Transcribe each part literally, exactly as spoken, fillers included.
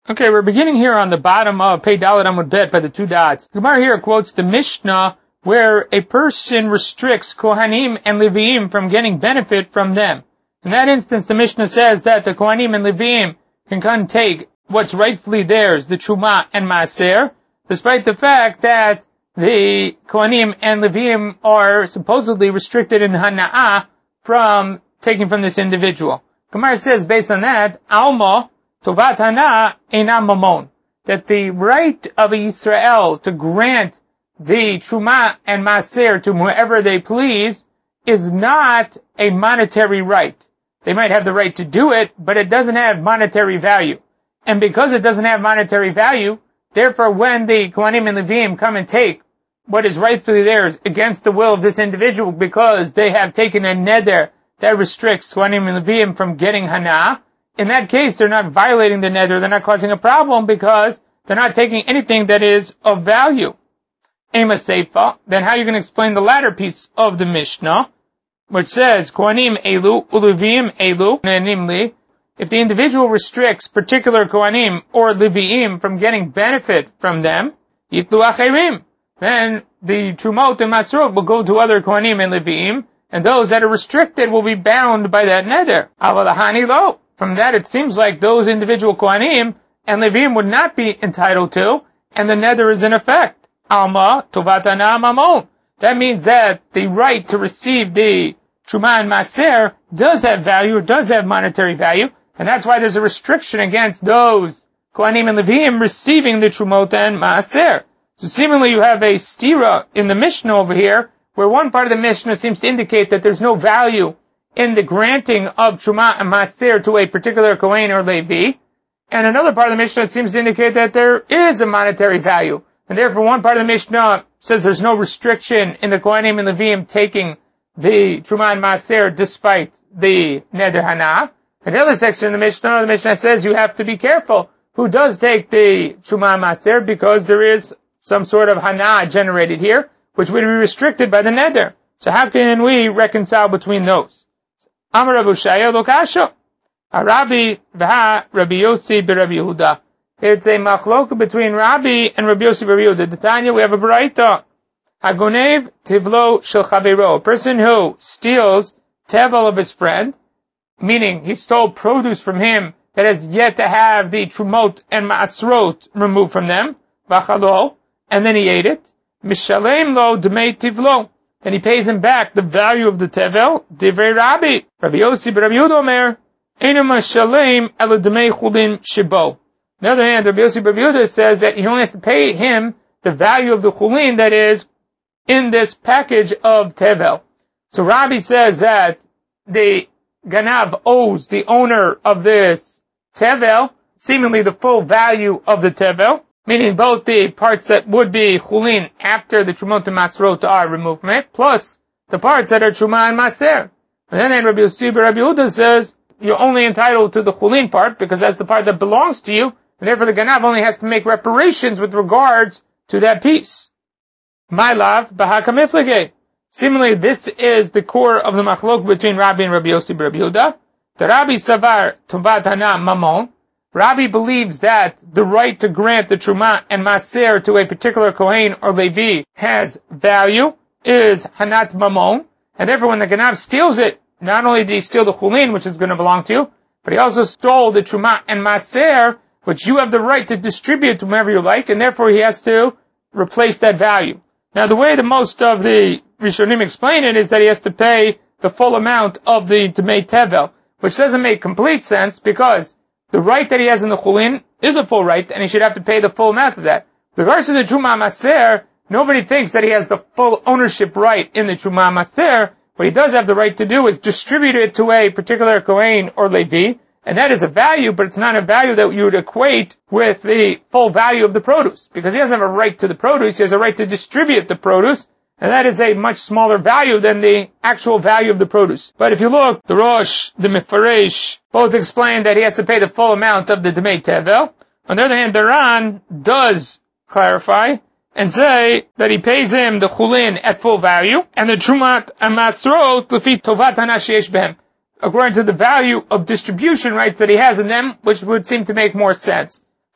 Okay, we're beginning here on the bottom of Pei Dalet Amud Bet by the two dots. Gemara here quotes the Mishnah where a person restricts Kohanim and Leviim from getting benefit from them. In that instance, the Mishnah says that the Kohanim and Leviim can come take what's rightfully theirs, the Truma and Maaser, despite the fact that the Kohanim and Leviim are supposedly restricted in Hana'ah from taking from this individual. Gemara says, based on that, Alma, Tovat Hana Eina Mamon, that the right of Israel to grant the Truma and Maaser to whoever they please is not a monetary right. They might have the right to do it, but it doesn't have monetary value. And because it doesn't have monetary value, therefore when the Kohanim and Leviim come and take what is rightfully theirs against the will of this individual because they have taken a neder that restricts Kohanim and Leviim from getting Hana, in that case, they're not violating the neder, they're not causing a problem because they're not taking anything that is of value. Ema Seifa, then how are you going to explain the latter piece of the Mishnah, which says, Kohanim Elu, Ulevim Elu, namely, if the individual restricts particular Kohanim or Leviim from getting benefit from them, Yitlu Acherim, then the Trumot and Masrot will go to other Kohanim and Leviim, and those that are restricted will be bound by that neder. Avalahani lo. From that, it seems like those individual Kohanim and Leviim would not be entitled to, and the neder is in effect. Alma tovatana mamon. That means that the right to receive the Truma and Maaser does have value, does have monetary value, and that's why there's a restriction against those Kohanim and Leviim receiving the Trumot and Maaser. So seemingly you have a stira in the Mishnah over here, where one part of the Mishnah seems to indicate that there's no value in the granting of Truma and Maaser to a particular Kohen or Levi, and another part of the Mishnah seems to indicate that there is a monetary value, and therefore one part of the Mishnah says there's no restriction in the Kohanim and Leviim taking the Truma and Maaser despite the Neder Hana, and the other section of the Mishnah, the Mishnah says you have to be careful who does take the Truma and Maaser because there is some sort of Hana generated here, which would be restricted by the Neder. So how can we reconcile between those? Amar Rav Ushaya lo kasha. Rabbi v'ha Rabbi Yossi b'Rabbi Yehuda. It's a machlok between Rabbi and Rabbi Yossi b'Rabbi Yehuda. The Tanya, we have a baraita. Hagonev tivlo shel chavero. A person who steals tevel of his friend, meaning he stole produce from him that has yet to have the trumot and maasrot removed from them, v'achalo, and then he ate it. Mishalem lo dmei tivlo. Then he pays him back the value of the tevel. Divrei Rabbi. Rabbi Yossi b'Rabbi Yehuda omer, Eino mashalem ela dmei chulin shibo. On the other hand, Rabbi Yossi b'Rabbi Yehuda says that he only has to pay him the value of the chulin that is in this package of tevel. So Rabbi says that the ganav owes the owner of this tevel seemingly the full value of the tevel, meaning both the parts that would be chulin after the trumot and masrot are removed from it, plus the parts that are truma and maser. And then Rabbi Yossi b'Rabbi Yehuda says you're only entitled to the chulin part because that's the part that belongs to you, and therefore the ganav only has to make reparations with regards to that piece. My love, b'hakamiflige. Similarly, this is the core of the machlok between Rabbi and Rabbi Yossi b'Rabbi Yehuda. The Rabbi savar tovat hana mamon. Rabbi believes that the right to grant the Truma and Maaser to a particular Kohen or Levi has value, is Hanat Mamon, and therefore when the Ganav steals it, not only did he steal the Chulin, which is going to belong to you, but he also stole the Truma and Maaser, which you have the right to distribute to whomever you like, and therefore he has to replace that value. Now the way that most of the Rishonim explain it is that he has to pay the full amount of the Dmei Tevel, which doesn't make complete sense because the right that he has in the chulin is a full right, and he should have to pay the full amount of that. With regards to the Truma Maaser, nobody thinks that he has the full ownership right in the Truma Maaser. What he does have the right to do is distribute it to a particular Kohen or Levi, and that is a value, but it's not a value that you would equate with the full value of the produce. Because he doesn't have a right to the produce, he has a right to distribute the produce, and that is a much smaller value than the actual value of the produce. But if you look, the Rosh, the Mefaresh, both explain that he has to pay the full amount of the Dmei Tevel. On the other hand, the Ran does clarify and say that he pays him the Chulin at full value, and the Trumat and Masrot lefi tovat hana sheyesh behem, according to the value of distribution rights that he has in them, which would seem to make more sense.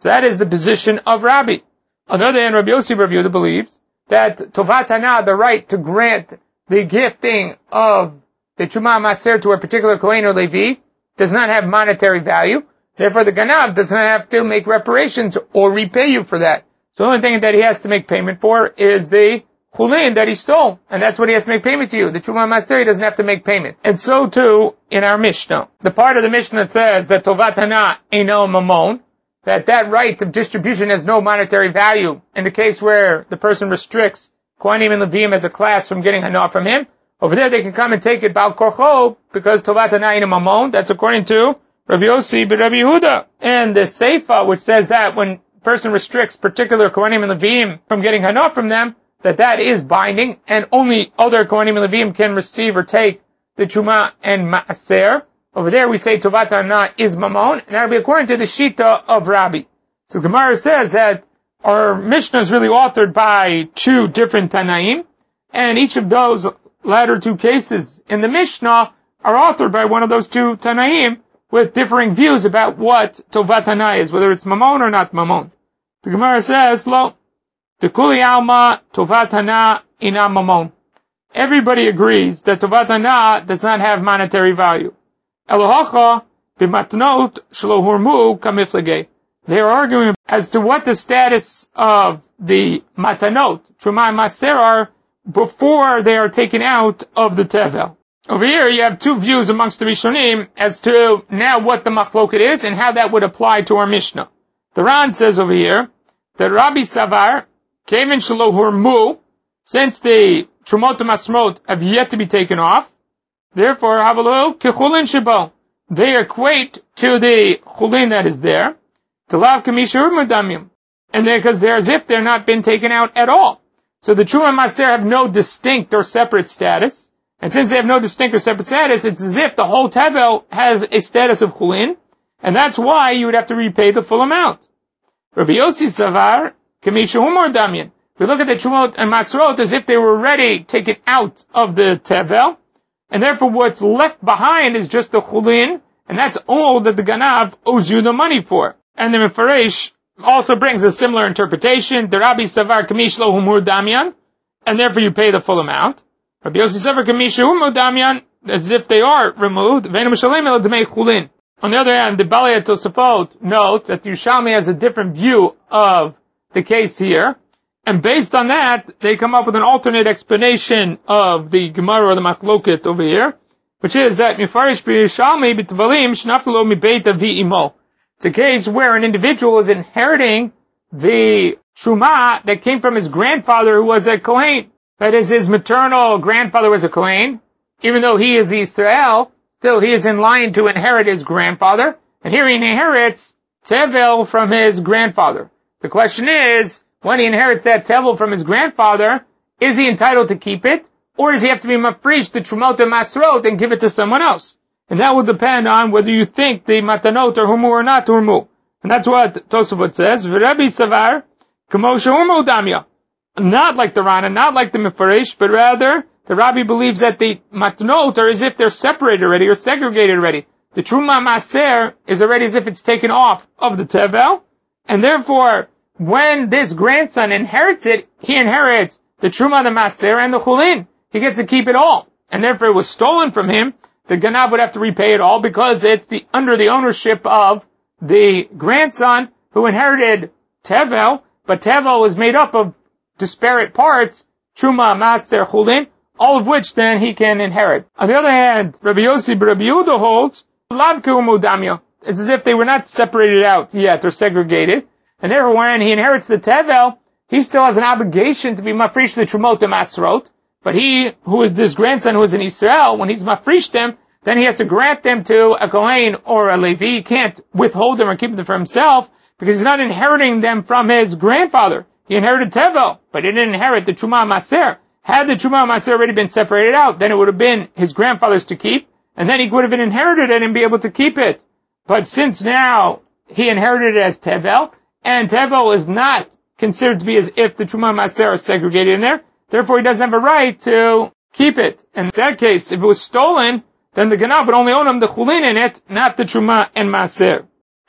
So that is the position of Rabbi. On the other hand, Rabbi Yossi Bar Yehuda believes that Tovat Hana, the right to grant the gifting of the Truma Maser to a particular Kohen or Levi, does not have monetary value. Therefore, the Ganav does not have to make reparations or repay you for that. So the only thing that he has to make payment for is the Chulin that he stole. And that's what he has to make payment to you. The Truma Maser, he doesn't have to make payment. And so too, in our Mishnah. The part of the Mishnah that says that Tovat Hana Eino Mamon, that that right of distribution has no monetary value in the case where the person restricts Kohanim and Levim as a class from getting Hana from him. Over there they can come and take it Bal Korcho because Tovat Hana Eino Mamon. That's according to Rabbi Yossi Bar Yehuda. And the Seifa, which says that when a person restricts particular Kohanim and Levim from getting Hana from them, that that is binding, and only other Kohanim and Levim can receive or take the Truma and Maaser. Over there we say Tovat Hana is Mamon, and that will be according to the Shita of Rabbi. So Gemara says that our Mishnah is really authored by two different Tanaim, and each of those latter two cases in the Mishnah are authored by one of those two Tanaim with differing views about what Tovat Hana is, whether it's Mamon or not Mamon. The Gemara says, Lo, the Kuli Alma Tovat Hana ina Mamon. Everybody agrees that Tovat Hana does not have monetary value. Elohacha b'matnot shelo hurmu kamiflege. They are arguing as to what the status of the matanot, Truma and Maser, are before they are taken out of the tevel. Over here you have two views amongst the Rishonim as to now what the machloket is and how that would apply to our Mishnah. The Ran says over here that Rabbi Savar, Kevin shelo hurmu, since the Trumot and Masrot have yet to be taken off, therefore, Havalo Kechulin Shabo. They equate to the Chulin that is there, to Lav Kamishur Mudamim. And because they're as if they're not been taken out at all. So the Truma and Maser have no distinct or separate status. And since they have no distinct or separate status, it's as if the whole Tevel has a status of Chulin. And that's why you would have to repay the full amount. Rabbi Yossi Savar, Kamishur Mudamim. We look at the Trumot and Masrot as if they were already taken out of the Tevel. And therefore what's left behind is just the Chulin, and that's all that the Ganav owes you the money for. And the Mefaresh also brings a similar interpretation, the Rabbi Savar Kamish Lo Humur Damian, and therefore you pay the full amount. Rabbi Yossi Savar Kamish Humur Damian, as if they are removed, Ve'enu Mishalem El Demei Chulin. On the other hand, the Balei Tosafot note that the Yerushalmi has a different view of the case here. And based on that, they come up with an alternate explanation of the Gemara or the Machloket over here, which is that Mifarish b'Yishalmi b'Tvalim shnaflo mibeit avi imo. It's a case where an individual is inheriting the Truma that came from his grandfather who was a Kohen. That is, his maternal grandfather was a Kohen. Even though he is Israel, still he is in line to inherit his grandfather. And here he inherits Tevel from his grandfather. The question is, when he inherits that tevel from his grandfather, is he entitled to keep it? Or does he have to be mafrish the Trumot and Masrot and give it to someone else? And that will depend on whether you think the matanot are humu or not humu. And that's what Tosafot says. V'Rabbi Savar, K'moshe humu damya. Not like the Rana, not like the Mefarish, but rather, the Rabbi believes that the matanot are as if they're separated already or segregated already. The Truma Maser is already as if it's taken off of the tevel, and therefore, when this grandson inherits it, he inherits the Truma, the Maser, and the Chulin. He gets to keep it all. And therefore it was stolen from him, the Ganav would have to repay it all because it's the under the ownership of the grandson who inherited Tevel, but Tevel was made up of disparate parts, Truma, Maser, Chulin, all of which then he can inherit. On the other hand, Rabbi Yossi Bar Yehuda holds, Lav Kumu Damya. It's as if they were not separated out yet or segregated. And therefore, when he inherits the Tevel, he still has an obligation to be mafrish the Trumot and Masrot. But he, who is this grandson who is in Israel, when he's mafrish them, then he has to grant them to a Kohen or a Levi. He can't withhold them or keep them for himself because he's not inheriting them from his grandfather. He inherited Tevel, but he didn't inherit the Truma Maser. Had the Truma Maser already been separated out, then it would have been his grandfather's to keep, and then he would have been inherited it and be able to keep it. But since now he inherited it as Tevel, and Tevel is not considered to be as if the Truma Maser are segregated in there, therefore he doesn't have a right to keep it. In that case, if it was stolen, then the Ganav would only own him the Chulin in it, not the Truma and Maser.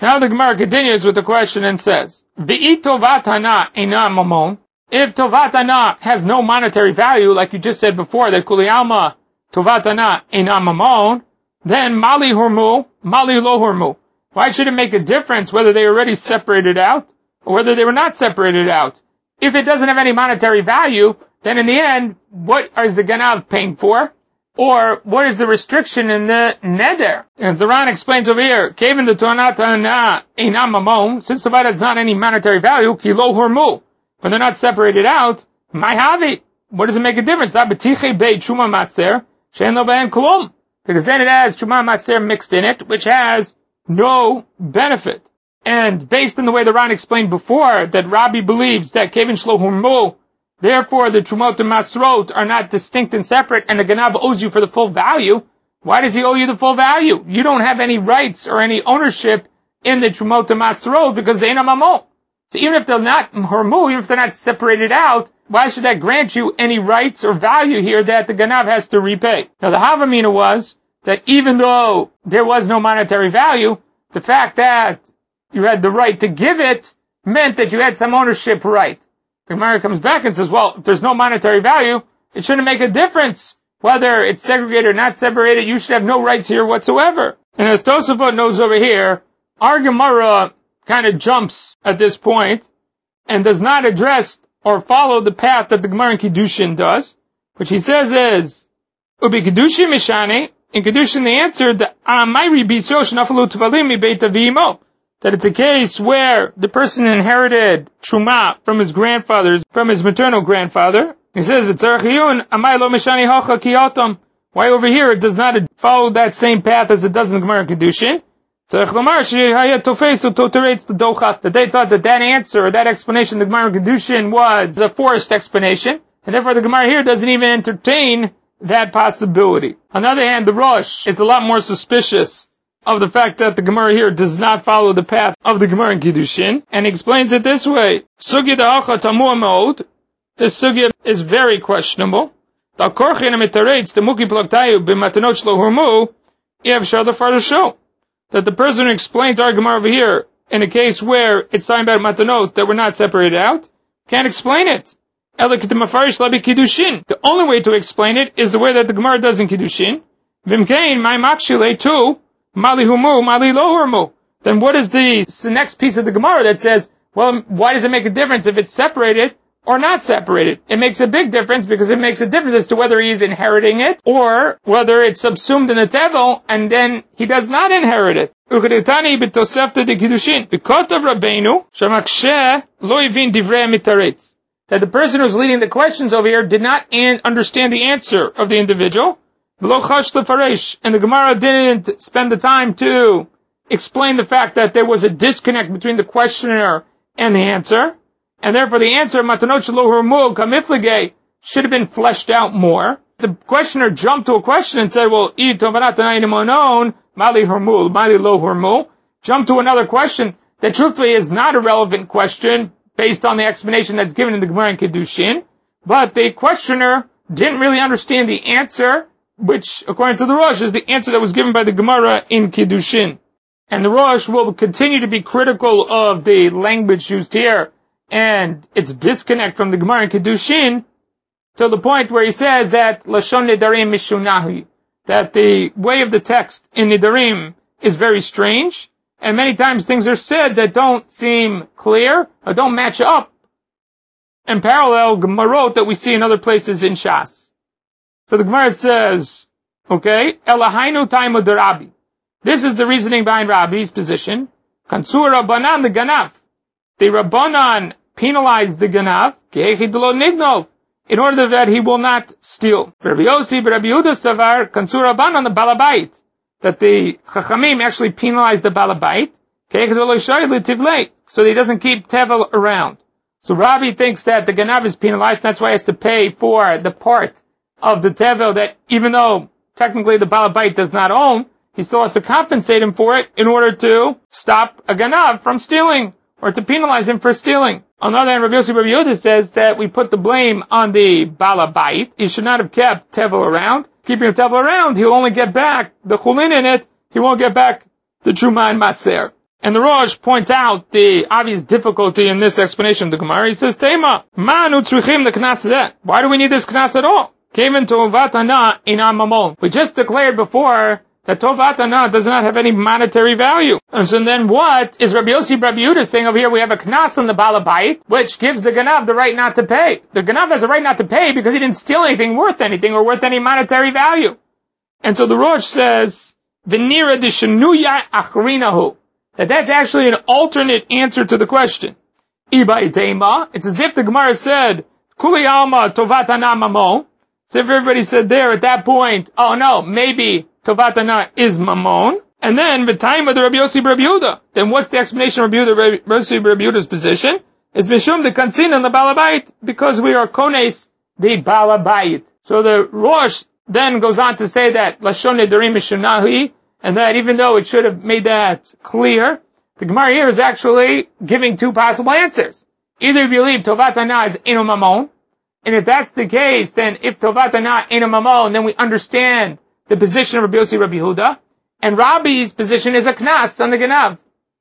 Now the Gemara continues with the question and says, V'i tovat hana eina mamon. If tovat hana has no monetary value, like you just said before, that kuli alma tovat hana eina mamon, then mali hurmu, mali lo hurmu. Why should it make a difference whether they already separated out or whether they were not separated out? If it doesn't have any monetary value, then in the end, what is the ganav paying for? Or what is the restriction in the neder? And the Ran explains over here, Kevin the Tuanata Einam Mamon, since the Tovat has not any monetary value, Kilo Hormu. When they're not separated out, my havi. What does it make a difference? That betiche bei chuma maser, shein lo be'en klum. Because then it has chuma maser mixed in it, which has no benefit. And based on the way the Ran explained before, that Rabbi believes that Kevin shlo hormu, therefore the trumot and masrot are not distinct and separate, and the ganav owes you for the full value. Why does he owe you the full value? You don't have any rights or any ownership in the trumot and masrot because they ain't a mamon. So even if they're not hormu, even if they're not separated out, why should that grant you any rights or value here that the ganav has to repay? Now the havamina was that even though there was no monetary value, the fact that you had the right to give it meant that you had some ownership right. The Gemara comes back and says, well, if there's no monetary value, it shouldn't make a difference whether it's segregated or not separated. You should have no rights here whatsoever. And as Tosafot knows over here, our Gemara kind of jumps at this point and does not address or follow the path that the Gemara in Kiddushin does, which he says is, Ubi Kiddushin Mishane, in Kiddushin the answer, the Amayri Biso Shnafalu Tvalim Mi Beit Avimo, that it's a case where the person inherited Truma from his grandfather, from his maternal grandfather. He says, why over here it does not follow that same path as it does in the Gemara Kiddushin? That they thought that that answer, or that explanation the Gemara Kiddushin was a forced explanation, and therefore the Gemara here doesn't even entertain that possibility. On the other hand, the Rosh is a lot more suspicious of the fact that the Gemara here does not follow the path of the Gemara in Kiddushin, and explains it this way. Sugya da'acha tamua ma'od. This sugya is very questionable. Da'korchin amitaretz demuki plaktayu b'matanot shlo hurmu, yevshar the far show. That the person who explains our Gemara over here, in a case where it's talking about matanot that were not separated out, can't explain it. The only way to explain it is the way that the Gemara does in Kiddushin. Vimkein, my makshile too, Mali humu, mali lo hurmu. Then what is the, the next piece of the Gemara that says, well, why does it make a difference if it's separated or not separated? It makes a big difference because it makes a difference as to whether he's inheriting it or whether it's subsumed in the tevel and then he does not inherit it. Ukhdetani b'tosefta de kiddushin. B'kotav Rabbeinu shamakshe lo yivin divrei mitaretz. That the person who's leading the questions over here did not an- understand the answer of the individual. And the Gemara didn't spend the time to explain the fact that there was a disconnect between the questioner and the answer, and therefore the answer, Matanot Shelo Hurmu Kamiflige, should have been fleshed out more. The questioner jumped to a question and said, well, I Tovanatanainamonon, Mali Hurmu, Mali Lo Hurmu, jumped to another question that truthfully is not a relevant question based on the explanation that's given in the Gemara in Kiddushin, but the questioner didn't really understand the answer, which, according to the Rosh, is the answer that was given by the Gemara in Kiddushin. And the Rosh will continue to be critical of the language used here and its disconnect from the Gemara in Kiddushin to the point where he says that Lashon Nidarim Mishunahi, that the way of the text in Nidarim is very strange, and many times things are said that don't seem clear or don't match up in parallel Gemarot that we see in other places in Shas. So the Gemara says, okay, Elahainu Taimu de Rabbi. This is the reasoning behind Rabbi's position. Kansur Rabbanan the Ganav. The Rabbanan penalized the Ganav, in order that he will not steal. Rabbi Yossi, Rabbi Yehuda Savar, Kansur Rabbanan the Balabait. That the Chachamim actually penalized the Balabait, so that he doesn't keep Tevel around. So Rabbi thinks that the Ganav is penalized, and that's why he has to pay for the part of the tevel that, even though technically the Balabait does not own, he still has to compensate him for it in order to stop a ganav from stealing or to penalize him for stealing. On the other hand, Rabbi Yossi Rabbi Yehuda says that we put the blame on the Balabait. He should not have kept tevel around. Keeping the tevel around, he'll only get back the chulin in it. He won't get back the Truma and Maser. And the Rosh points out the obvious difficulty in this explanation of the Gemara. He says, Tema, manu tzrichim the knas zeh. Why do we need this knas at all? Came tovat hana inam mamon. We just declared before that tovat hana does not have any monetary value. And so then what is Rabbi Yossi Rabbi Yehuda saying over here? We have a knas on the balabait, which gives the ganav the right not to pay. The ganav has a right not to pay because he didn't steal anything worth anything or worth any monetary value. And so the Rosh says, V'nira d'shenuya achrinahu. That that's actually an alternate answer to the question. It's as if the Gemara said, Kuli alma tovat hana mamon. So if everybody said there at that point, oh no, maybe tovat hana is mamon. And then the time of the Rabbi Yossi Rabbi Yehuda. Then what's the explanation of Rabbi Yossi Rabbi Yehuda's position? Is mishum the kansin on the balabait, because we are kones the balabait. So the Rosh then goes on to say that lashon nedarim mishunahi, and that even though it should have made that clear, the Gemara here is actually giving two possible answers. Either you believe tovat hana is inu mamon, and if that's the case, then if tovat hana inu mamon, then we understand the position of Rabbi Yossi Rabbi Yehuda, and Rabbi's position is a knas on the ganav.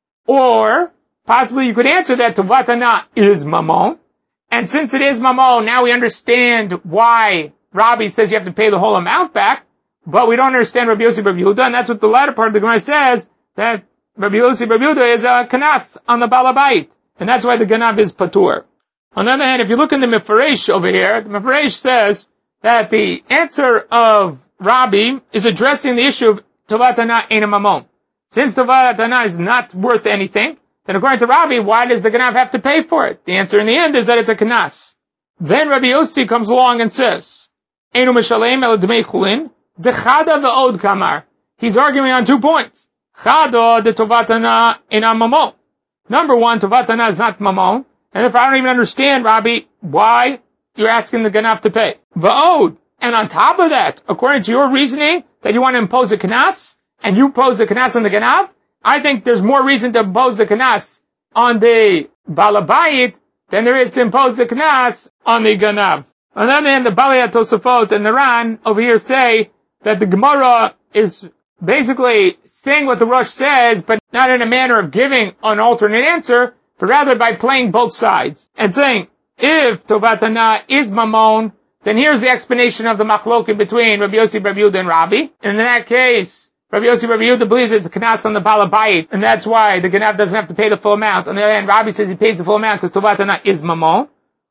Or possibly you could answer that tovat hana is mamon, and since it is mamon, now we understand why Rabbi says you have to pay the whole amount back. But we don't understand Rabbi Yossi Rabbi Yehuda, and that's what the latter part of the Gemara says, that Rabbi Yossi Rabbi Yehuda is a kanas on the balabait, and that's why the ganav is patur. On the other hand, if you look in the Mefaresh over here, the Mefaresh says that the answer of Rabbi is addressing the issue of tovat hana ein mamon. Since tovat hana is not worth anything, then according to Rabbi, why does the ganav have to pay for it? The answer in the end is that it's a kanas. Then Rabbi Yossi comes along and says, Einu mishalem el dmei chulin, de chada ve'od kamar. He's arguing on two points. Chada de tovat hana ein mamon. Number one, tovat hana is not mamon, and if I don't even understand, Rabbi, why you're asking the ganav to pay. Ve'od. And on top of that, according to your reasoning, that you want to impose a kanas, and you impose the kanas on the ganav, I think there's more reason to impose the kanas on the balabayit than there is to impose the kanas on the ganav. On the other hand, the Balei Tosafot and the Ran over here say that the Gemara is basically saying what the Rosh says, but not in a manner of giving an alternate answer, but rather by playing both sides and saying, if tovat hana is mamon, then here's the explanation of the machloket between Rabbi Yossi Rabbi Yehuda and Rabbi. And in that case, Rabbi Yossi Rabbi Yehuda believes it's a kanas on the balabayit, and that's why the ganav doesn't have to pay the full amount. On the other hand, Rabbi says he pays the full amount because tovat hana is mamon.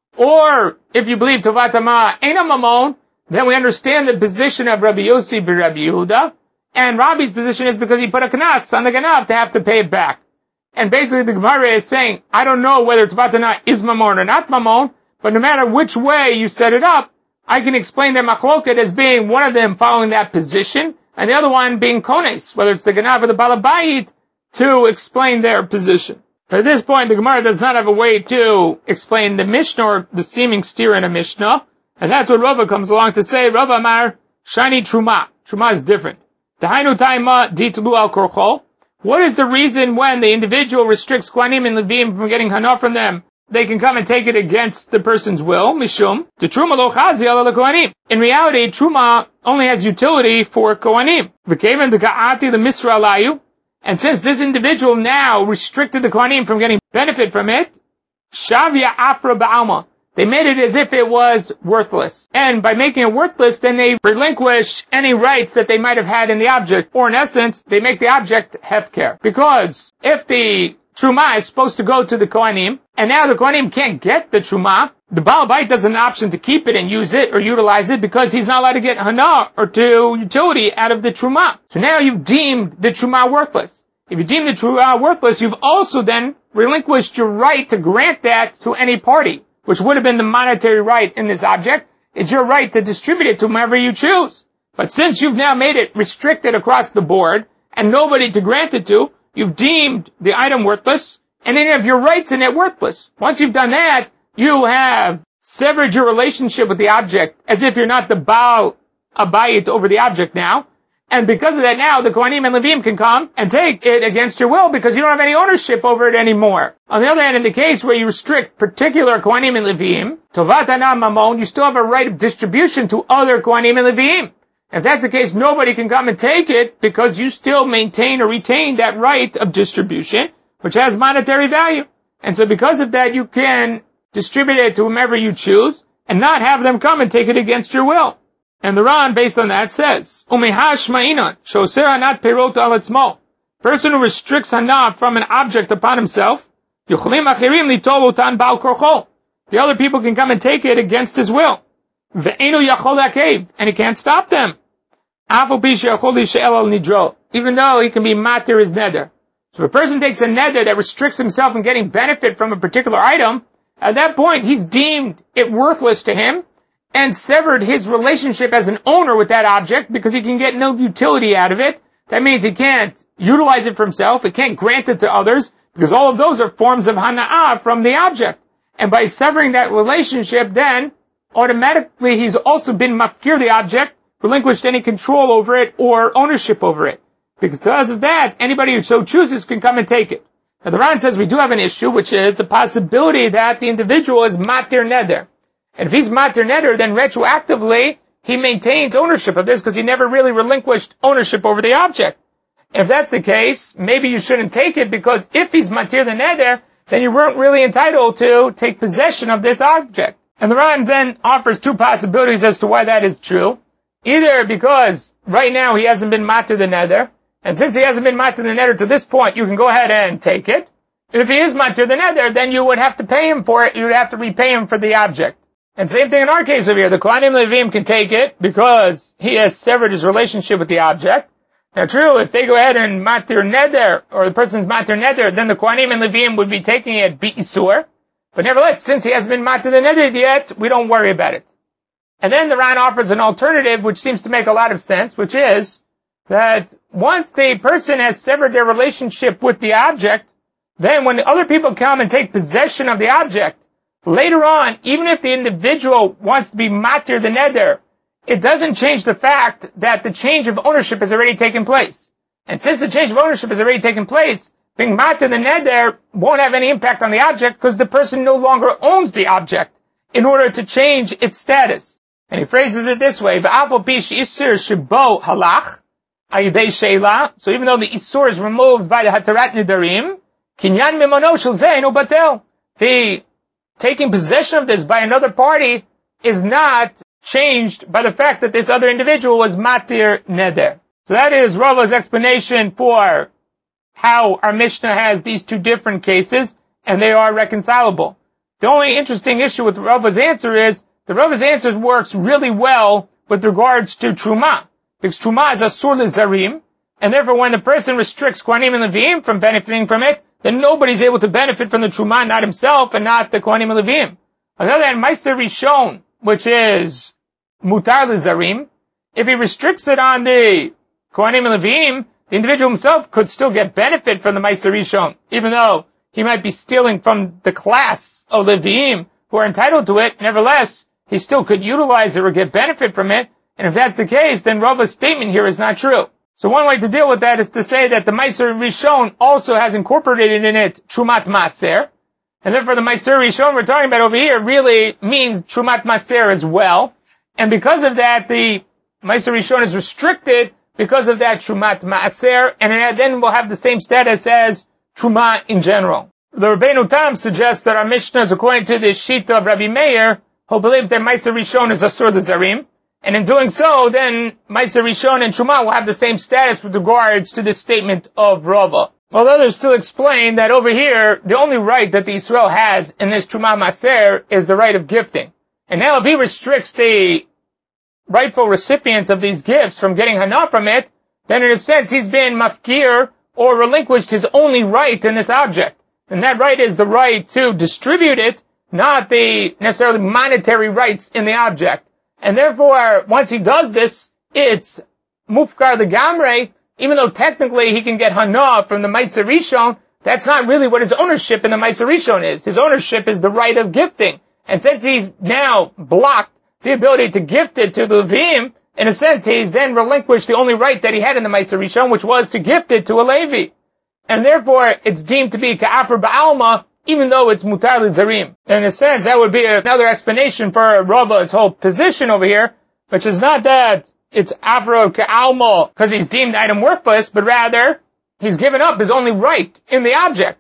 Or, if you believe tovat hana ain't a mamon, then we understand the position of Rabbi Yossi Rabbi Yehuda, and Rabbi's position is because he put a kanas on the ganav to have to pay it back. And basically the Gemara is saying, I don't know whether tovat hana is mamon or not mamon, but no matter which way you set it up, I can explain their machloket as being one of them following that position, and the other one being kones, whether it's the ganav or the balabayit, to explain their position. At this point, the Gemara does not have a way to explain the Mishnah or the seeming steer in a Mishnah, and that's what Rava comes along to say. Rava Amar, shani truma. Truma is different. Dahainu taima ditlu al korchol. What is the reason when the individual restricts Kohanim and Levim from getting hana from them? They can come and take it against the person's will, mishum. The truma lo chazi ala Kohanim. In reality, truma only has utility for Kohanim. V'keven deka'ati the misra alayu. And since this individual now restricted the Kohanim from getting benefit from it, shavya afra ba'alma. They made it as if it was worthless. And by making it worthless, then they relinquish any rights that they might have had in the object. Or in essence, they make the object hefker. Because if the truma is supposed to go to the Kohanim, and now the Kohanim can't get the truma, the Baal Bait does an option to keep it and use it or utilize it because he's not allowed to get hana or to utility out of the truma. So now you've deemed the truma worthless. If you deem the truma worthless, you've also then relinquished your right to grant that to any party, which would have been the monetary right in this object. It's your right to distribute it to whomever you choose. But since you've now made it restricted across the board and nobody to grant it to, you've deemed the item worthless, and any of your rights in it worthless. Once you've done that, you have severed your relationship with the object as if you're not the Baal Abayit over the object now. And because of that now, the Kohanim and Levim can come and take it against your will because you don't have any ownership over it anymore. On the other hand, in the case where you restrict particular Kohanim and Levim, Tovat hana mamon, you still have a right of distribution to other Kohanim and Levim. If that's the case, nobody can come and take it because you still maintain or retain that right of distribution. which has monetary value. And so because of that, you can distribute it to whomever you choose and not have them come and take it against your will. And the Ran, based on that, says, Umehash ma'inan, shoser hanat perot al etzmo. Person who restricts hana from an object upon himself, yuchlim achirim litol otan bal korcho. The other people can come and take it against his will. Ve'enu yachol hakev, and he can't stop them. Afal pi sheyachol yishe'el al nidro, even though he can be matir his neder. So if a person takes a neder that restricts himself from getting benefit from a particular item, at that point he's deemed it worthless to him and severed his relationship as an owner with that object because he can get no utility out of it. That means he can't utilize it for himself, he can't grant it to others, because all of those are forms of hana'ah from the object. And by severing that relationship, then automatically he's also been mafkir the object, relinquished any control over it or ownership over it. Because of that, anybody who so chooses can come and take it. Now the Ran says we do have an issue, which is the possibility that the individual is matir neder. And if he's matir neder, then retroactively he maintains ownership of this because he never really relinquished ownership over the object. If that's the case, maybe you shouldn't take it, because if he's matir the neder, then you weren't really entitled to take possession of this object. And the Ran then offers two possibilities as to why that is true. Either because right now he hasn't been matir the neder, and since he hasn't been matir the neder to this point, you can go ahead and take it. And if he is matir the neder, then you would have to pay him for it. You would have to repay him for the object. And same thing in our case over here. The Kohanim Levim can take it because he has severed his relationship with the object. Now true, if they go ahead and matir neder, or the person's matir neder, then the Kohanim and Levim would be taking it bi'isur. But nevertheless, since he hasn't been matir the neder yet, we don't worry about it. And then the Ran offers an alternative which seems to make a lot of sense, which is that once the person has severed their relationship with the object, then when other people come and take possession of the object, later on, even if the individual wants to be matir the neder, it doesn't change the fact that the change of ownership has already taken place. And since the change of ownership has already taken place, being matir the neder won't have any impact on the object because the person no longer owns the object in order to change its status. And he phrases it this way, V'afal pi she'isur shebo halach, ayidei sheila. So even though the isur is removed by the hatarat nidarim, kinyan mimono shel zeh eino batel. The taking possession of this by another party is not changed by the fact that this other individual was matir neder. So that is Rava's explanation for how our Mishnah has these two different cases, and they are reconcilable. The only interesting issue with Rava's answer is the Rava's answer works really well with regards to Truma, because Truma is asur lezarim, and therefore when the person restricts Kohanim and Levim from benefiting from it, then nobody's able to benefit from the Truma, not himself and not the Kohanim and Levim. On the other hand, Meiser Rishon, which is mutar lezarim, if he restricts it on the Kohanim and Levim, the individual himself could still get benefit from the Meiser Rishon, even though he might be stealing from the class of Levim who are entitled to it. Nevertheless, he still could utilize it or get benefit from it. And if that's the case, then Rava's statement here is not true. So one way to deal with that is to say that the Meiser Rishon also has incorporated in it Trumat Maser. And therefore the Meiser Rishon we're talking about over here really means Trumat Maser as well. And because of that, the Meiser Rishon is restricted because of that Trumat Maser, and then we'll have the same status as Truma in general. The Rabbeinu Tam suggests that our Mishnah is according to the Shita of Rabbi Meir, who believes that Meiser Rishon is Asur L'Zarim, and in doing so, then Meiser Rishon and Truma will have the same status with regards to this statement of Rava. While others still explain that over here, the only right that the Israel has in this Truma Maser is the right of gifting. And now if he restricts the rightful recipients of these gifts from getting hana from it, then in a sense he's been mafkir or relinquished his only right in this object. And that right is the right to distribute it, not the necessarily monetary rights in the object. And therefore, once he does this, it's mufkar legamre, even though technically he can get hana from the Meiser Rishon, that's not really what his ownership in the Meiser Rishon is. His ownership is the right of gifting. And since he's now blocked the ability to gift it to the Levim, in a sense, he's then relinquished the only right that he had in the Meiser Rishon, which was to gift it to a Levi. And therefore, it's deemed to be ka'afar ba'alma, even though it's mutar l'zarim. In a sense, that would be another explanation for Rava's whole position over here, which is not that it's afro ka'alma because he's deemed item worthless, but rather, he's given up his only right in the object.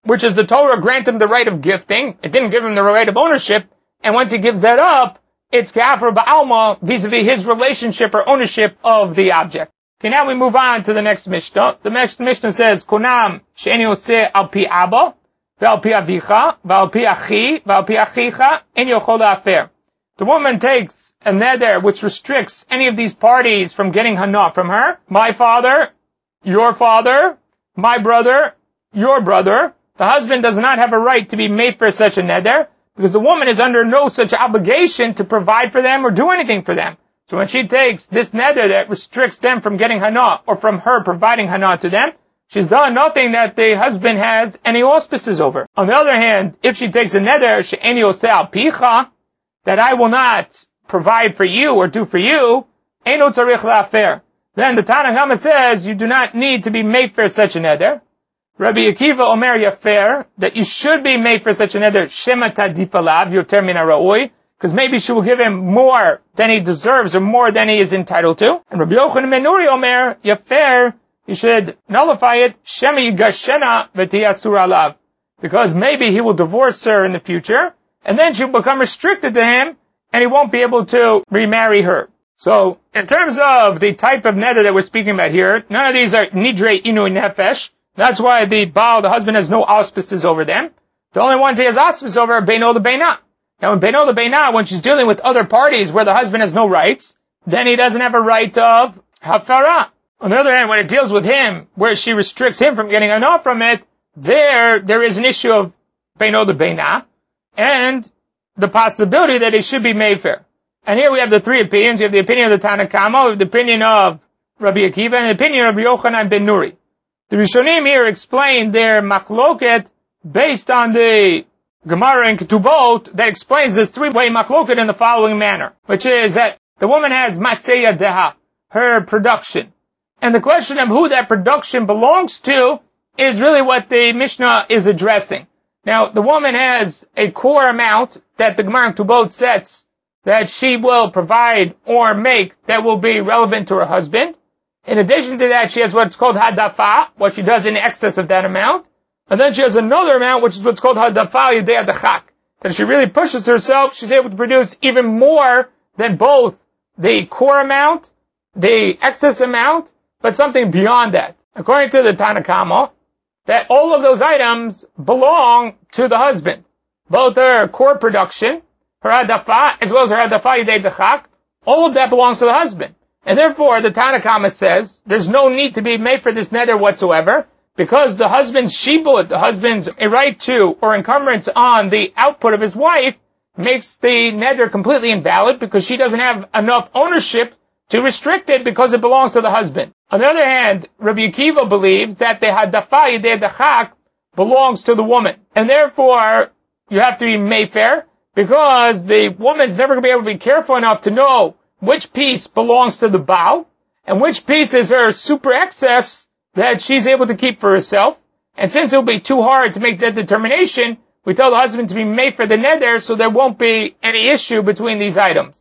which is the Torah grant him the right of gifting. It didn't give him the right of ownership. And once he gives that up, it's Ka'afar Ba'alma vis-a-vis his relationship or ownership of the object. Okay, now we move on to the next Mishnah. The next Mishnah says, Konam she'eni oseh al pi Abba, ve'al pi Avicha, ve'al pi Achi, ve'al pi Achicha, en yochol la'afer. The woman takes a neder which restricts any of these parties from getting hana from her. My father, your father, my brother, your brother. The husband does not have a right to be made for such a neder, because the woman is under no such obligation to provide for them or do anything for them. So when she takes this neder that restricts them from getting hana, or from her providing hana to them, she's done nothing that the husband has any auspices over. On the other hand, if she takes a neder, she'eni oseh al picha, that I will not provide for you or do for you, eino tzarich la'afer. Then the Tanna Kama says you do not need to be made for such a neder. Rabbi Akiva Omer Yafer, that you should be made for such a neder, shema tadif alav yoter min ha'ra'oi, because maybe she will give him more than he deserves or more than he is entitled to. And Rabbi Yochanan ben Nuri Omer Yafer, you should nullify it, shema yigashena v'ti asur alav, because maybe he will divorce her in the future, and then she will become restricted to him, and he won't be able to remarry her. So, in terms of the type of neder that we're speaking about here, none of these are nidrei inui nefesh. That's why the Baal, the husband, has no auspices over them. The only ones he has auspices over are Beino the Beina. Now, in Beino the Beina, when she's dealing with other parties where the husband has no rights, then he doesn't have a right of hafara. On the other hand, when it deals with him, where she restricts him from getting enough from it, there, there is an issue of Beino the Beina, and the possibility that it should be made fair. And here we have the three opinions. You have the opinion of the Tanna Kama, we have the opinion of Rabbi Akiva, and the opinion of Rabbi Yochanan ben Nuri. The Rishonim here explain their machloket based on the Gemara in Ketubot that explains this three-way machloket in the following manner, which is that the woman has maseya deha, her production. And the question of who that production belongs to is really what the Mishnah is addressing. Now, the woman has a core amount that the Gemara in Ketubot sets that she will provide or make that will be relevant to her husband. In addition to that, she has what's called hadafa, what she does in excess of that amount. And then she has another amount, which is what's called hadafa yedei adachak. That if she really pushes herself, she's able to produce even more than both the core amount, the excess amount, but something beyond that. According to the Tanna Kama, that all of those items belong to the husband. Both her core production, her hadafa, as well as her hadafa yedei adachak, all of that belongs to the husband. And therefore, the Tanna Kama says, there's no need to be made for this neder whatsoever, because the husband's shibud, the husband's a right to, or encumbrance on the output of his wife, makes the neder completely invalid, because she doesn't have enough ownership to restrict it, because it belongs to the husband. On the other hand, Rabbi Akiva believes that the hadafa yedei adachak belongs to the woman. And therefore, you have to be mayfair, because the woman's never going to be able to be careful enough to know which piece belongs to the Baal, and which piece is her super excess that she's able to keep for herself. And since it will be too hard to make that determination, we tell the husband to be made for the neder, so there won't be any issue between these items.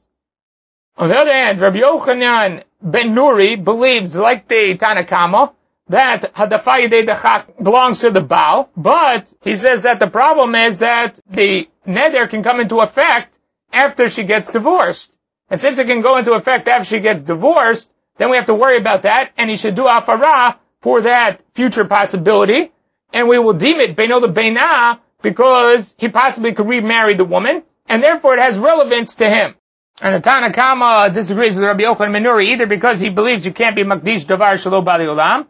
On the other hand, Rabbi Yochanan ben Nuri believes, like the Tanna Kama, that hadafa yedei adachak belongs to the Baal, but he says that the problem is that the neder can come into effect after she gets divorced. And since it can go into effect after she gets divorced, then we have to worry about that, and he should do hafara for that future possibility, and we will deem it beino the beina, because he possibly could remarry the woman, and therefore it has relevance to him. And the Tanna Kama disagrees with Rabbi Yochanan ben Nuri, either because he believes you can't be makdish davar shelo bali olam,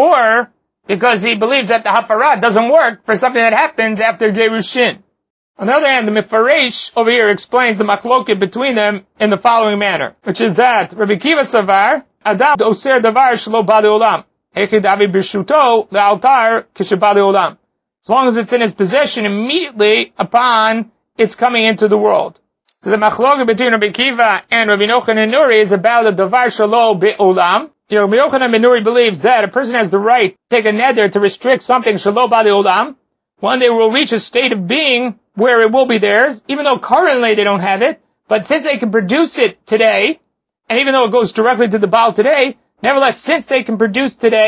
or because he believes that the hafara doesn't work for something that happens after gerushin. On the other hand, the Mefaresh over here explains the machloket between them in the following manner, which is that Rabbi Akiva savar, Adam oser davar shelo bali olam, hechi davi birshuto le'altar k'shebali olam. As long as it's in his possession immediately upon its coming into the world. So the machloket between Rabbi Akiva and Rabbi Yochanan ben Nuri is about the davar shelo be'olam. You know, Rabbi Yochanan ben Nuri believes that a person has the right to take a neder to restrict something shelo bali olam. One day will reach a state of being where it will be theirs, even though currently they don't have it, but since they can produce it today, and even though it goes directly to the Baal today, nevertheless, since they can produce today,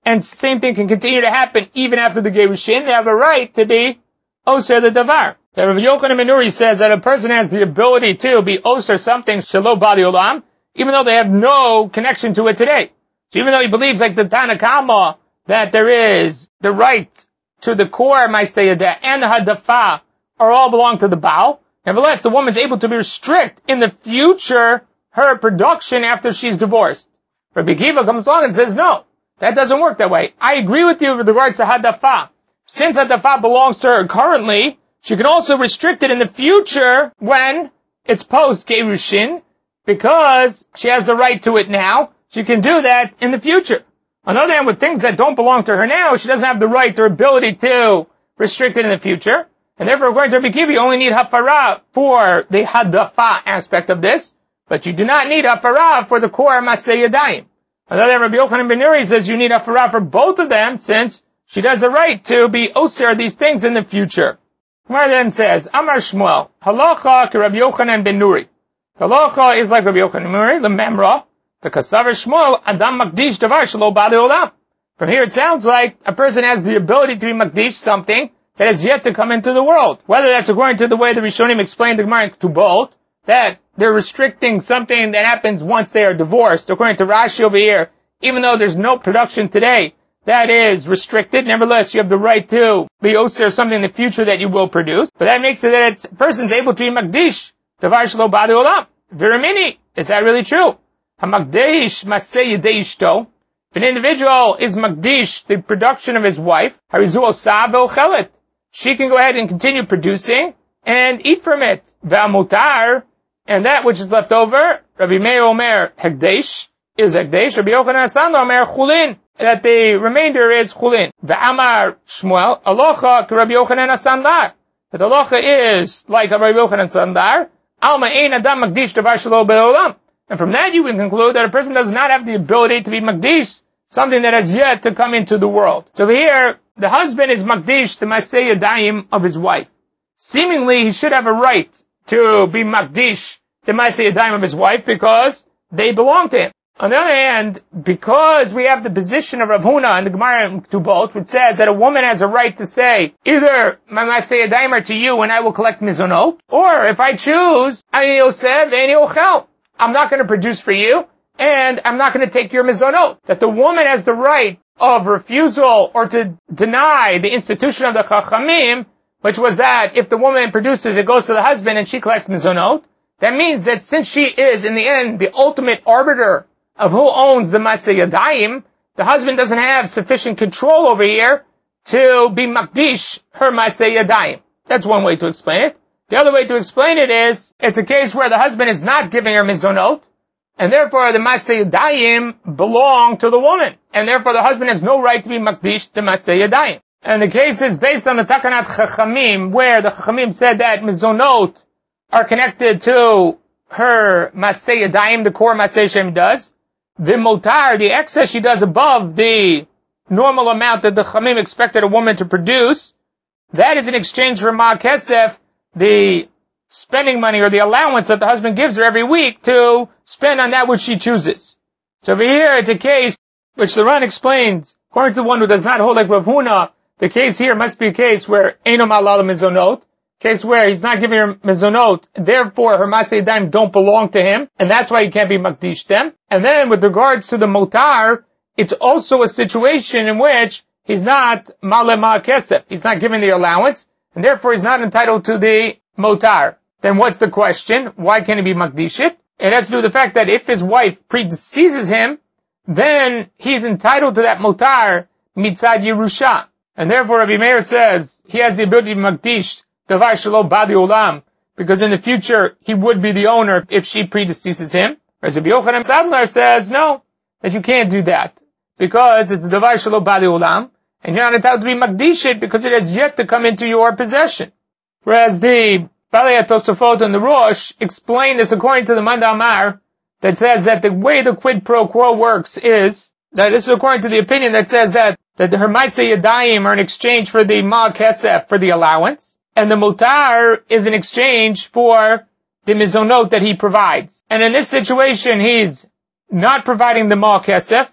And same thing can continue to happen even after the Gerushin. They have a right to be Oser the Davar. The Rabbi Yochanan ben Nuri says that a person has the ability to be Oser something Shelo Bali Olam, even though they have no connection to it today. So even though he believes, like the Tana Kama, that there is the right to the core Maaseh and the Hadafa are all belong to the Baal, nevertheless, the woman is able to be restrict in the future her production after she's divorced. Rabbi Akiva comes along and says, no, that doesn't work that way. I agree with you with regards to Hadafa. Since Hadafa belongs to her currently, she can also restrict it in the future when it's post-Gerushin, because she has the right to it now. She can do that in the future. On the other hand, with things that don't belong to her now, she doesn't have the right or ability to restrict it in the future. And therefore, according to Rabbi Akiva, you only need hafara for the hadafa aspect of this, but you do not need hafara for the core Maaseh Yadayim. On the other hand, Rabbi Yochanan ben Nuri says you need hafara for both of them, since she does a right to be oser these things in the future. Gemara then says, Amar Shmuel, halacha ke Rabbi Yochanan ben Nuri. Halacha is like Rabbi Yochanan ben Nuri, the memra, the kasaver Shmuel, Adam makdish davar shelo ba'alei olam. From here it sounds like a person has the ability to be makdish something that has yet to come into the world. Whether that's according to the way the Rishonim explained the Gemara to both, that they're restricting something that happens once they are divorced. According to Rashi over here, even though there's no production today, that is restricted. Nevertheless, you have the right to be oser something in the future that you will produce. But that makes it that it's, a person's able to be makdish davar shelo ba'alei olam. Viramini, is that really true? Hamakdish Maaseh Yadei Ishto. If an individual is makdish the production of his wife, harizu osa ve'ochelet. She can go ahead and continue producing and eat from it. Ve'amutar, and that which is left over, Rabbi Meir Omer Hekdesh, is Hekdesh. Rabbi Yochanan Hasan Omer Chulin, that the remainder is Chulin. Ve'amar Shmuel, alocha ke Rabbi Yochanan Hasan Lar. That the alocha is like Rabbi Yochanan Hasan Lar. Alma ein adam makdish davar shelo ba'alei olam. And from that you can conclude that a person does not have the ability to be makdish something that has yet to come into the world. So over here, the husband is makdish the Maaseh Yadayim of his wife. Seemingly, he should have a right to be makdish the Maaseh Yadayim of his wife because they belong to him. On the other hand, because we have the position of Rav Huna and the Gemara in Ketubot, which says that a woman has a right to say, either my Maaseh Yadayim are to you and I will collect mizonot, or if I choose, ani yosef ve'ani ochel. I'm not going to produce for you, and I'm not going to take your mizonot. That the woman has the right of refusal or to deny the institution of the Chachamim, which was that if the woman produces, it goes to the husband and she collects mizonot. That means that since she is, in the end, the ultimate arbiter of who owns the Maaseh Yadayim, the husband doesn't have sufficient control over here to be makdish her Maaseh Yadayim. That's one way to explain it. The other way to explain it is, it's a case where the husband is not giving her mizonot, and therefore the Maaseh Yadayim belong to the woman, and therefore the husband has no right to be makdish the Maaseh Yadayim. And the case is based on the Takanat Chachamim, where the Chachamim said that mizonot are connected to her Maaseh Yadayim, the core Maaseh Shem does. The motar, the excess she does above the normal amount that the Chachamim expected a woman to produce, that is in exchange for Ma Kesef, the spending money or the allowance that the husband gives her every week to spend on that which she chooses. So over here it's a case which the Ran explains, according to the one who does not hold like Rav Huna, the case here must be a case where Eino Malala Mizonot, case where he's not giving her Mizonot, therefore her Maaseh Yadayim don't belong to him, and that's why he can't be Makdish them. And then with regards to the Motar, it's also a situation in which he's not Male Ma Kesef, he's not giving the allowance, and therefore he's not entitled to the motar. Then what's the question? Why can't he be makdishit? It has to do with the fact that if his wife predeceases him, then he's entitled to that motar mitzad Yerusha. And therefore Rabbi Meir says he has the ability to makdish davar shelo ba'alei olam, because in the future he would be the owner if she predeceases him. Whereas Rabbi Yochanan Sadler says no, that you can't do that, because it's davar shelo ba'alei olam, and you're not entitled to be makdishit because it has yet to come into your possession. Whereas the Balei HaTosafot and the Rosh explain this according to the Manda Amar, that says that the way the quid pro quo works is, that this is according to the opinion that says that, that her Maaseh Yadayim are in exchange for the Ma Kesef, for the allowance, and the Motar is in exchange for the Mizonot that he provides. And in this situation, he's not providing the Ma Kesef,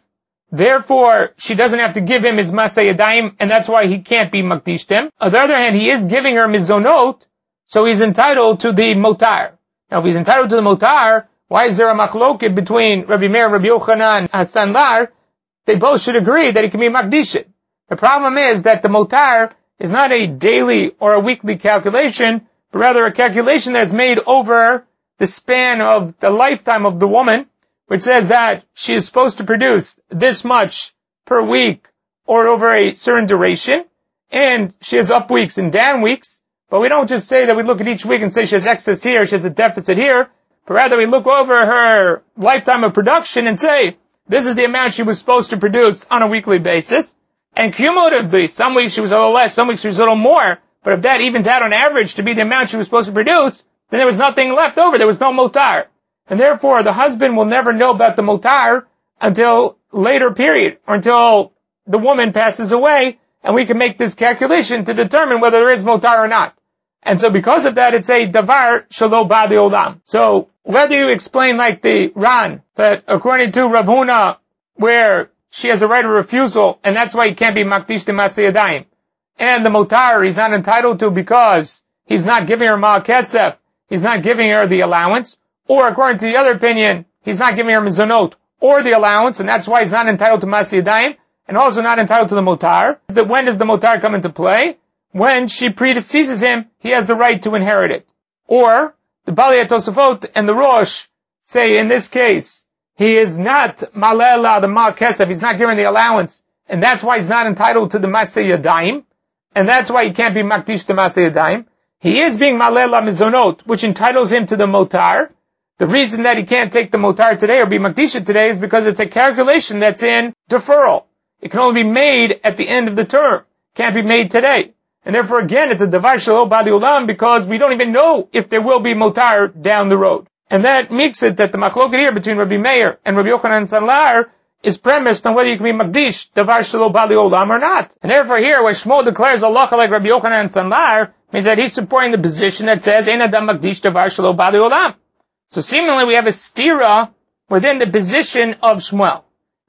Therefore, she doesn't have to give him his Masay Yadayim, and that's why he can't be Makdish them. On the other hand, he is giving her Mizonot, so he's entitled to the Motar. Now, if he's entitled to the Motar, why is there a machloket between Rabbi Meir, Rabbi Yochanan, and Sanlar? They both should agree that he can be Makdish. The problem is that the Motar is not a daily or a weekly calculation, but rather a calculation that's made over the span of the lifetime of the woman, which says that she is supposed to produce this much per week or over a certain duration, and she has up weeks and down weeks, but we don't just say that we look at each week and say she has excess here, she has a deficit here, but rather we look over her lifetime of production and say, this is the amount she was supposed to produce on a weekly basis, and cumulatively, some weeks she was a little less, some weeks she was a little more, but if that evens out on average to be the amount she was supposed to produce, then there was nothing left over, there was no motar. And therefore, the husband will never know about the motar until later period, or until the woman passes away, and we can make this calculation to determine whether there is motar or not. And so because of that, it's a davar shelo ba'di olam. So, whether you explain like the Ran, that according to Rav Huna, where she has a right of refusal, and that's why he can't be makdish de masay yadayim, and the motar he's not entitled to because he's not giving her ma'al kesef, he's not giving her the allowance, or according to the other opinion, he's not giving her mizonot or the allowance, and that's why he's not entitled to masay yadayim, and also not entitled to the motar. That when does the motar come into play? When she predeceases him, he has the right to inherit it. Or, the Bali Tosafot and the Rosh say in this case, he is not malela the ma'al kesef, he's not giving the allowance, and that's why he's not entitled to the masay yadayim, and that's why he can't be makdish to masay yadayim. He is being malela mizonot, which entitles him to the motar. The reason that he can't take the motar today or be makdish today is because it's a calculation that's in deferral. It can only be made at the end of the term. Can't be made today. And therefore again, it's a davar shelo ba'di olam because we don't even know if there will be motar down the road. And that makes it that the machloket here between Rabbi Meir and Rabbi Yochanan and Sanlar is premised on whether you can be makdish davar shelo ba'di olam or not. And therefore here, when Shmuel declares halacha like Rabbi Yochanan and Sanlar, means that he's supporting the position that says ein adam makdish davar shelo ba'di olam. So seemingly we have a stira within the position of Shmuel.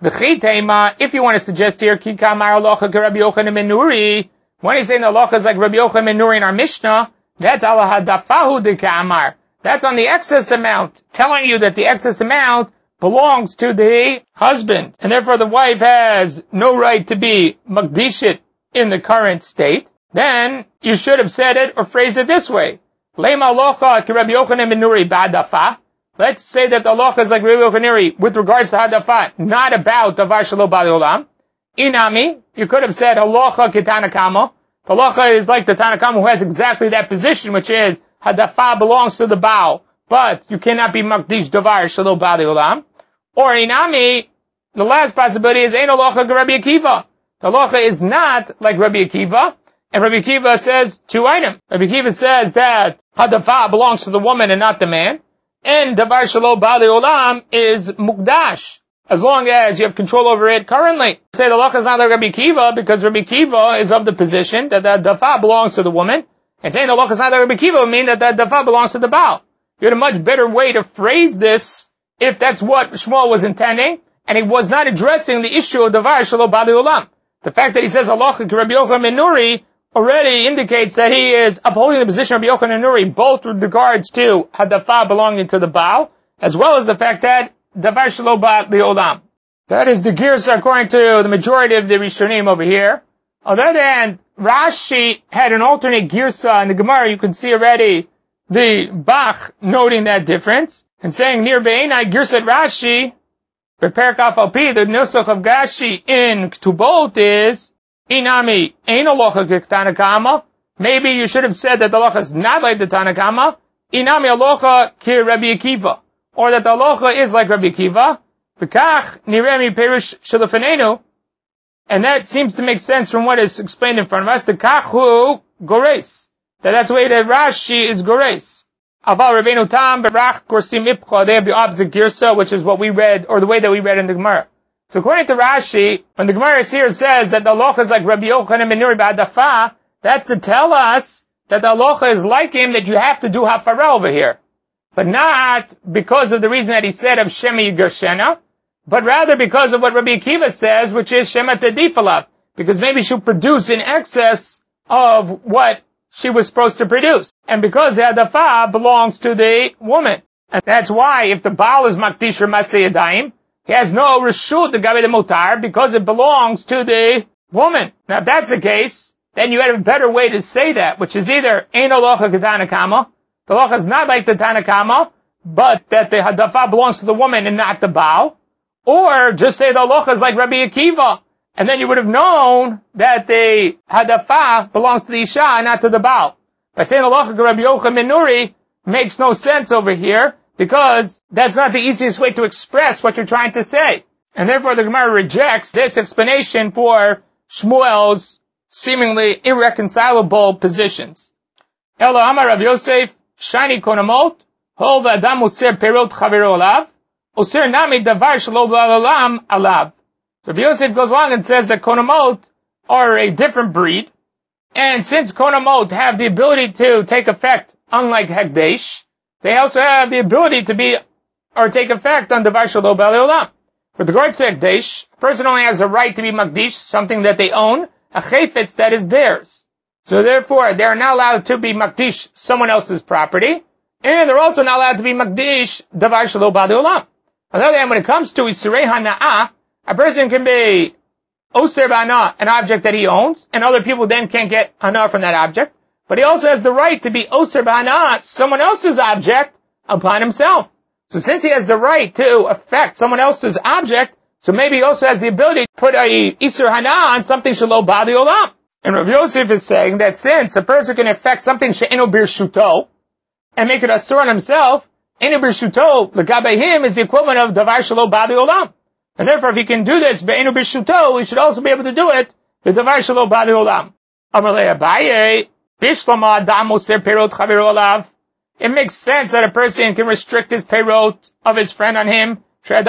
If you want to suggest here, ki kamar halacha ke Rabbi Yochanan ben Nuri, when he's saying the halacha is like Rabbi Yochanan ben Nuri in our Mishnah, that's ala hadafahu de kamar. That's on the excess amount, telling you that the excess amount belongs to the husband, and therefore the wife has no right to be makdishit in the current state. Then you should have said it or phrased it this way. Lema halacha ke Rabbi Yochanan ben Nuri ba'adafa. Let's say that the halacha is like Rabbi Yochanan ben Nuri with regards to hadafa, not about davar shelo ba'di olam. Inami, you could have said halacha ke Tanakama. The halacha is like the Tanakama who has exactly that position, which is hadafa belongs to the Baal, but you cannot be makdish davar shelo ba'di olam. Or inami, the last possibility is ein halacha ke Rabbi Akiva. The halacha is not like Rabbi Akiva, and Rabbi Akiva says two items. Rabbi Akiva says that hadafa belongs to the woman and not the man, and davar shelo ba'di olam is mukdash, as long as you have control over it currently. Say the halacha is not like Rabbi Akiva, because Rabbi Akiva is of the position that the dafa belongs to the woman, and saying the halacha is not like Rabbi Akiva would mean that the dafa belongs to the Baal. You had a much better way to phrase this if that's what Shmuel was intending, and he was not addressing the issue of davar shelo ba'di olam. The fact that he says halacha ke Rabbi Yochanan ben Nuri already indicates that he is upholding the position of Rabbi Yochanan ben Nuri, both with regards to hadafa belonging to the Baal, as well as the fact that davar shelo ba'di olam. That is the girsa according to the majority of the Rishonim over here. On the other hand, Rashi had an alternate girsa in the Gemara. You can see already the Bach noting that difference and saying near Be'enai girsat Rashi, Beperek Afalpi, the nusach of Gashi in Ktubot is Inami ein halacha ke Tanakama. Maybe you should have said that the halacha is not like the Tanakama. Inami halacha ke Rabbi Akiva, or that the halacha is like Rabbi Akiva. V'kach niremi perish shelefenenu, and that seems to make sense from what is explained in front of us. The kachu gores, that that's the way that Rashi is gores. Aval Rabbeinu Tam berach korsim ipcha. They have the opposite girsa, which is what we read, or the way that we read in the Gemara. So according to Rashi, when the Gemara here says that the halacha is like Rabbi Yochanan ben Nuri ba'adafa, that's to tell us that the halacha is like him, that you have to do hafara over here. But not because of the reason that he said of Shemi Gershena. but rather because of what Rabbi Akiva says, which is Shema Tadifalav, because maybe she'll produce in excess of what she was supposed to produce. And because the Hadafa belongs to the woman. And that's why if the Baal is Makdish or Maseh Yadayim, he has no Reshut to Gabi the Mutar because it belongs to the woman. Now if that's the case, then you have a better way to say that, which is either Ein Alocha Ketanakama, the Alocha is not like the Tanakama, but that the Hadafa belongs to the woman and not the Baal, or just say the Alocha is like Rabbi Akiva, and then you would have known that the Hadafa belongs to the Isha and not to the Baal. By saying Alocha Rabbi Yochanan ben Nuri makes no sense over here, because that's not the easiest way to express what you're trying to say. And therefore the Gemara rejects this explanation for Shmuel's seemingly irreconcilable positions. Elo Amar Rav Yosef, Shani Konamot, Hol v'adam user perot chavero alav, user nami davar shelo ba'olam alav. So Rav Yosef goes along and says that Konamot are a different breed, and since Konamot have the ability to take effect unlike Hekdesh, they also have the ability to be, or take effect on davar shelo ba'olam. With regards to Hekdesh, a person only has a right to be Makdish, something that they own, a chayfetz that is theirs. So therefore, they are not allowed to be Makdish someone else's property, and they're also not allowed to be Makdish davar shelo ba'al olam. On the other hand, when it comes to Isurei Hana'ah, a person can be Oser Ba'ana, an object that he owns, and other people then can't get Hana from that object, but he also has the right to be Oser Ba'ana, someone else's object, upon himself. So since he has the right to affect someone else's object, so maybe he also has the ability to put a Isur Hana on something Shelo Ba'al Olam. And Rav Yosef is saying that since a person can affect something She'eno Birshuto, and make it Asur on himself, Eno Birshuto, L'gabe him, is the equivalent of Davar Shelo Ba'al Olam. And therefore if he can do this, Be'eno Birshuto, he should also be able to do it, with Davar Shelo Ba'al Olam. Amalei Abaye, Bishlama Adam Oser Perot Chavero Alav. It makes sense that a person can restrict his perot of his friend on him, because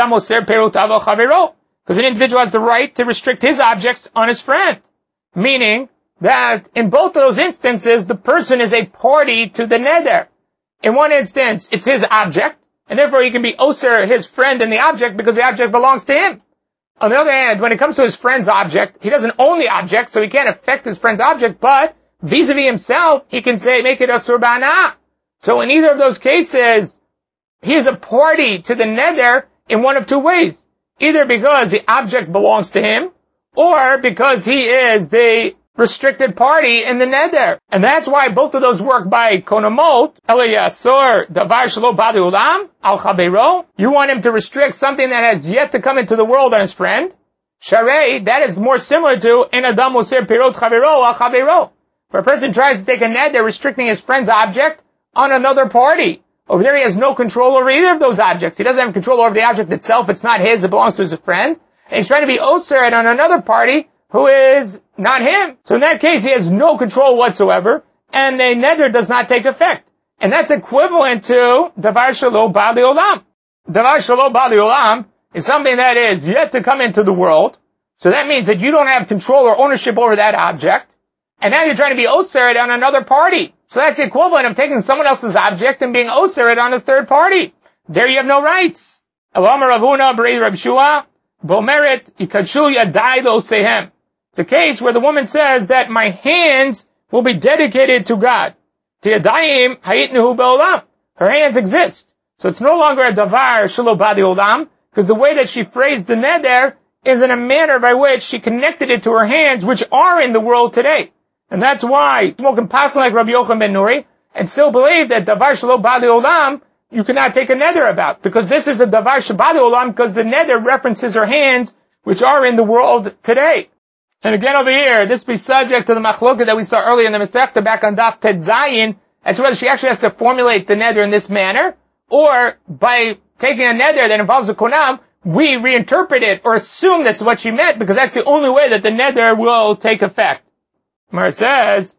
an individual has the right to restrict his objects on his friend. Meaning that in both of those instances, the person is a party to the neder. In one instance, it's his object, and therefore he can be oser his friend in the object because the object belongs to him. On the other hand, when it comes to his friend's object, he doesn't own the object, so he can't affect his friend's object, but vis-a-vis himself, he can say, make it asur ba'ana. So in either of those cases, he is a party to the neder in one of two ways. Either because the object belongs to him, or because he is the restricted party in the neder. And that's why both of those work by konamot, eliyasor, davar shelo ba'al olam, al chavero. You want him to restrict something that has yet to come into the world on his friend. Sharei, that is more similar to en adam oser pirot chavero al chavero. Where a person tries to take a neder restricting his friend's object on another party. Over there he has no control over either of those objects. He doesn't have control over the object itself. It's not his. It belongs to his friend. And he's trying to be oser on another party who is not him. So in that case, he has no control whatsoever. And the neder does not take effect. And that's equivalent to davar shelo ba'al olam. Davar shelo ba'al olam is something that is yet to come into the world. So that means that you don't have control or ownership over that object. And now you're trying to be oser on another party. So that's the equivalent of taking someone else's object and being oser on a third party. There you have no rights. Alama Ravuna B'rei Rav Shua Bomeret Ikadshu Yadai L'Osehem. It's a case where the woman says that my hands will be dedicated to God. Tiyadayim Hayitnuhu Be'olam. Her hands exist. So it's no longer a davar shelo ba'al olam, because the way that she phrased the neder is in a manner by which she connected it to her hands, which are in the world today. And that's why one can pass like Rabbi Yochanan ben Nuri and still believe that davar shelo ba'al olam you cannot take a neder about, because this is a davar shelo ba'al olam, because the neder references her hands, which are in the world today. And again over here, this be subject to the machloket that we saw earlier in the Masechta back on Daf Ted Zayin, as to whether she actually has to formulate the neder in this manner, or by taking a neder that involves a konam, we reinterpret it or assume that's what she meant, because that's the only way that the neder will take effect. Mar says,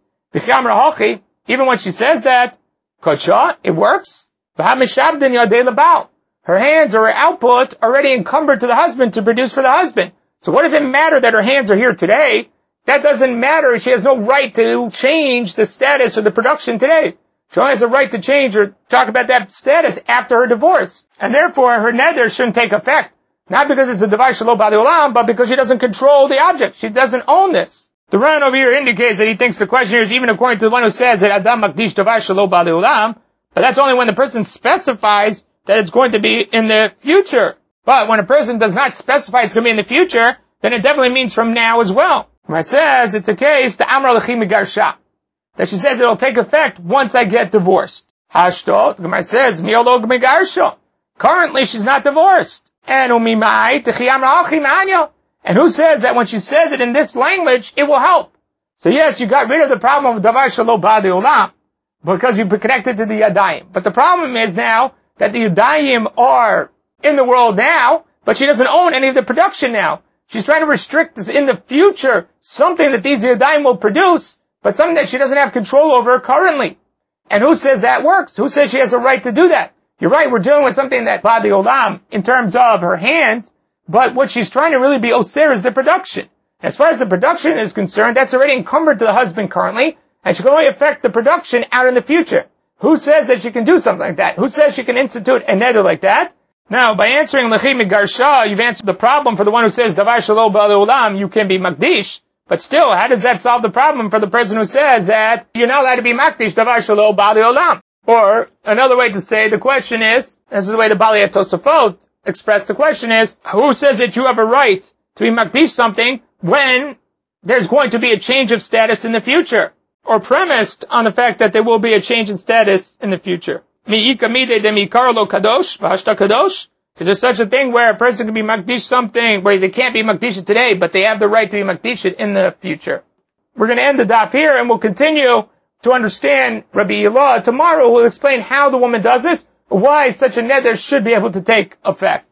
even when she says that, kodsha, it works. Her hands or her output already encumbered to the husband to produce for the husband. So what does it matter that her hands are here today? That doesn't matter. She has no right to change the status of the production today. She only has a right to change or talk about that status after her divorce. And therefore, her neder shouldn't take effect. Not because it's a davar shelo ba'al olam, but because she doesn't control the object. She doesn't own this. The Ran over here indicates that he thinks the question here is even according to the one who says that Adam makdish davar shelo ba'al olam, but that's only when the person specifies that it's going to be in the future. But when a person does not specify it's going to be in the future, then it definitely means from now as well. When it says it's a case, the Amra Lechi Megarsha, that she says it'll take effect once I get divorced. Hashtot, the Gemara says, Miolog Megarsha. Currently she's not divorced. And Umimai Techi Amra Achi Manyo. And who says that when she says it in this language, it will help? So yes, you got rid of the problem of Davar Shelo Ba'al Olam, because you connected to the Yadayim. But the problem is now that the Yadayim are in the world now, but she doesn't own any of the production now. She's trying to restrict this in the future, something that these Yadayim will produce, but something that she doesn't have control over currently. And who says that works? Who says she has a right to do that? You're right, we're dealing with something that Ba'al Olam in terms of her hands, but what she's trying to really be Oser is the production. As far as the production is concerned, that's already encumbered to the husband currently, and she can only affect the production out in the future. Who says that she can do something like that? Who says she can institute a neder like that? Now, by answering Lechi Megarsha, you've answered the problem for the one who says Davar Shelo Ba'al Olam, you can be Makdish. But still, how does that solve the problem for the person who says that you're not allowed to be Makdish Davar Shelo Ba'al Olam? Or, another way to say the question is, this is the way the Bali Tosafot expressed the question is, who says that you have a right to be Makdish something when there's going to be a change of status in the future? Or premised on the fact that there will be a change in status in the future. Mi'ika mide de mikar lo kadosh, v'hashta kadosh? Is there such a thing where a person can be makdish something, where they can't be makdish today, but they have the right to be makdish in the future? We're going to end the daf here, and we'll continue to understand Rabbi Yelah. Tomorrow we'll explain how the woman does this, why such a neder should be able to take effect.